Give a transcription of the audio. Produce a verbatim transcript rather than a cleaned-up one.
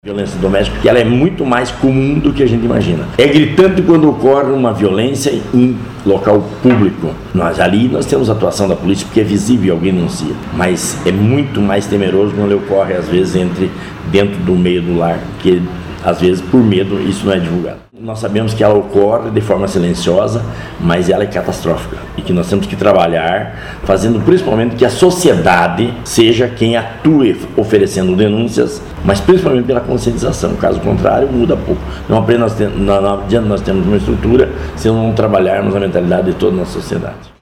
Violência doméstica, que ela é muito mais comum do que a gente imagina. É gritante quando ocorre uma violência em local público. Nós ali nós temos a atuação da polícia porque é visível e alguém denuncia. Mas é muito mais temeroso quando ele ocorre às vezes entre dentro do meio do lar, que às vezes por medo isso não é divulgado. Nós sabemos que ela ocorre de forma silenciosa, mas ela é catastrófica e que nós temos que trabalhar fazendo principalmente que a sociedade seja quem atue oferecendo denúncias, mas principalmente pela conscientização. Caso contrário, muda pouco. Não apenas nós, nós temos uma estrutura se não trabalharmos a mentalidade de toda a nossa sociedade.